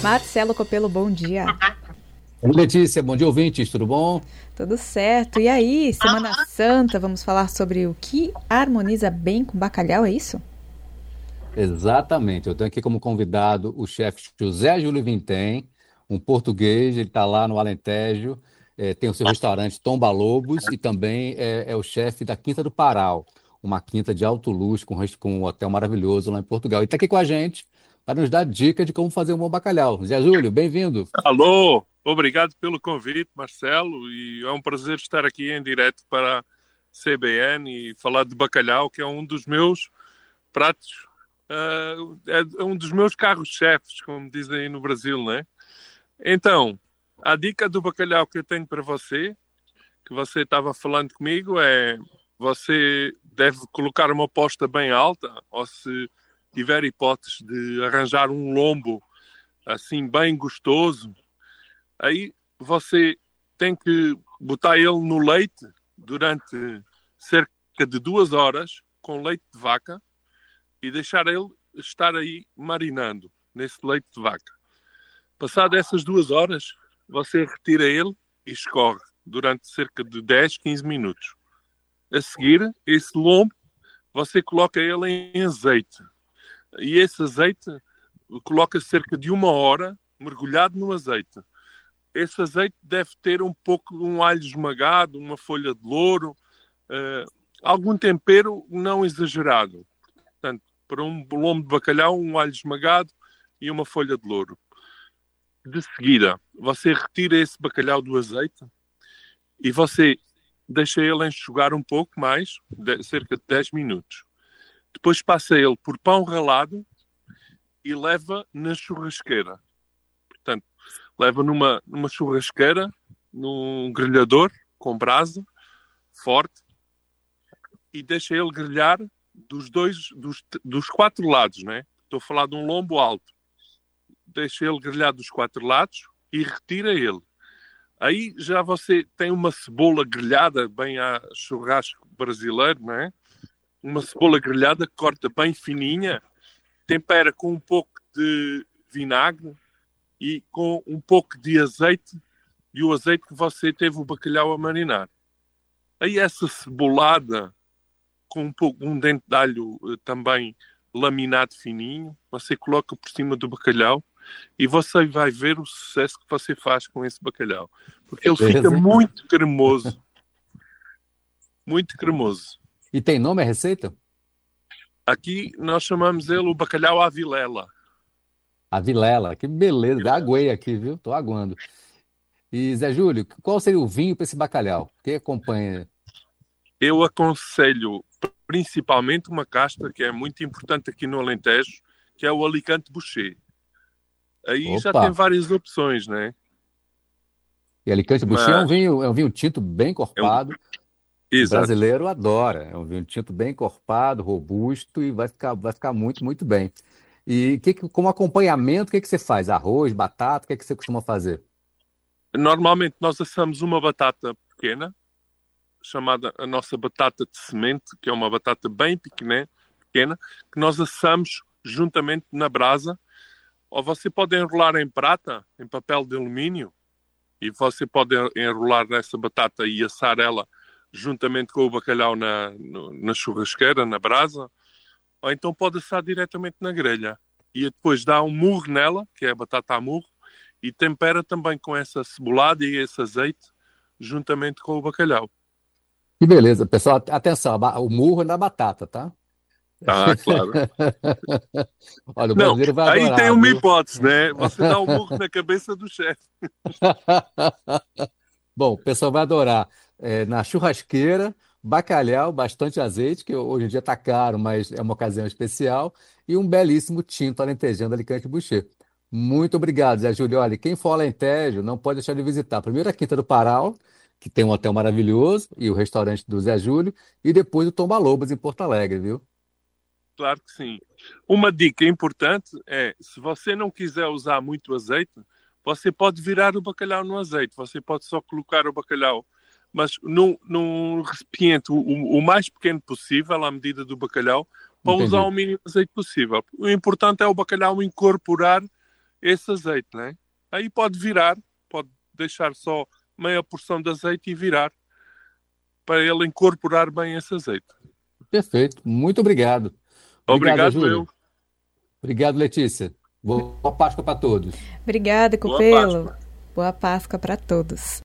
Marcelo Copelo, bom dia. Oi, Letícia, bom dia, ouvintes, tudo bom? Tudo certo. E aí, Semana Santa, vamos falar sobre o que harmoniza bem com bacalhau, é isso? Exatamente, eu tenho aqui como convidado o chefe José Júlio Vintem, um português, ele está lá no Alentejo, tem o seu restaurante Tomba Lobos e também é o chefe da Quinta do Paral, uma quinta de alto luxo com um hotel maravilhoso lá em Portugal. E está aqui com a gente para nos dar dicas de como fazer um bom bacalhau. Zé Júlio, bem-vindo. Alô, obrigado pelo convite, Marcelo, e é um prazer estar aqui em direto para a CBN e falar de bacalhau, que é um dos meus pratos, é um dos meus carros-chefes, como dizem aí no Brasil, né? Então, a dica do bacalhau que eu tenho para você, que você estava falando comigo, é você deve colocar uma aposta bem alta, ou se tiver hipótese de arranjar um lombo assim bem gostoso, aí você tem que botar ele no leite durante cerca de 2 horas com leite de vaca e deixar ele estar aí marinando nesse leite de vaca. Passado essas 2 horas, você retira ele e escorre durante cerca de 10, 15 minutos. A seguir, esse lombo, você coloca ele em azeite. E esse azeite coloca cerca de 1 hora mergulhado no azeite. Esse azeite deve ter um pouco de um alho esmagado, uma folha de louro, algum tempero não exagerado. Portanto, para um lombo de bacalhau, um alho esmagado e uma folha de louro. De seguida, você retira esse bacalhau do azeite e você deixa ele enxugar um pouco mais, cerca de 10 minutos. Depois passa ele por pão ralado e leva na churrasqueira. Portanto, leva numa churrasqueira, num grelhador com brasa forte e deixa ele grelhar dos 4 lados, né? Estou a falar de um lombo alto. Deixa ele grelhar dos 4 lados e retira ele. Aí já você tem uma cebola grelhada, bem a churrasco brasileiro, né? Uma cebola grelhada que corta bem fininha, tempera com um pouco de vinagre e com um pouco de azeite, e o azeite que você teve o bacalhau a marinar. Aí essa cebolada com um dente de alho também laminado fininho, você coloca por cima do bacalhau e você vai ver o sucesso que você faz com esse bacalhau. Porque ele fica Beleza, hein? muito cremoso. Muito cremoso. E tem nome a receita? Aqui nós chamamos ele o bacalhau à vilela. A Vilela, que beleza, aguei aqui, viu? Tô aguando. E Zé Júlio, qual seria o vinho para esse bacalhau? Quem acompanha? Eu aconselho principalmente uma casta que é muito importante aqui no Alentejo, que é o Alicante Bouschet. Aí já Opa! tem várias opções, né? E Alicante Bouschet Mas é um vinho tinto bem é um... encorpado. O Exato. brasileiro adora. É um vinho tinto bem encorpado, robusto e vai ficar muito, muito bem. E como acompanhamento, o que você faz? Arroz, batata, o que você costuma fazer? Normalmente nós assamos uma batata pequena, chamada a nossa batata de semente, que é uma batata bem pequena, que nós assamos juntamente na brasa. Ou você pode enrolar em prata, em papel de alumínio, e você pode enrolar nessa batata e assar ela juntamente com o bacalhau na churrasqueira, na brasa, ou então pode assar diretamente na grelha. E depois dá um murro nela, que é a batata a murro, e tempera também com essa cebolada e esse azeite, juntamente com o bacalhau. Que beleza, pessoal. Atenção, o murro é da batata, tá? Ah, claro. Olha, o Não, brasileiro vai aí tem adorar, uma viu? hipótese, né? Você dá um murro na cabeça do chefe. Bom, o pessoal vai adorar. Na churrasqueira, bacalhau, bastante azeite, que hoje em dia está caro, mas é uma ocasião especial, e um belíssimo tinto alentejano Alicante Boucher. Muito obrigado, Zé Júlio. Olha, quem for ao Alentejo não pode deixar de visitar. Primeiro a Quinta do Paral, que tem um hotel maravilhoso, e o restaurante do Zé Júlio, e depois o Tomba Lobos, em Porto Alegre, viu? Claro que sim. Uma dica importante é, se você não quiser usar muito azeite, você pode virar o bacalhau no azeite. Você pode só colocar o bacalhau, mas num recipiente o mais pequeno possível, à medida do bacalhau, para usar Entendi. o mínimo de azeite possível. O importante é o bacalhau incorporar esse azeite, né? Aí pode virar, pode deixar só meia porção de azeite e virar para ele incorporar bem esse azeite. Perfeito. Muito obrigado. Obrigado, Obrigado, Júlio. eu. Obrigado, Letícia. Boa Páscoa para todos. Obrigada, Boa Copelo. Páscoa. Boa Páscoa para todos.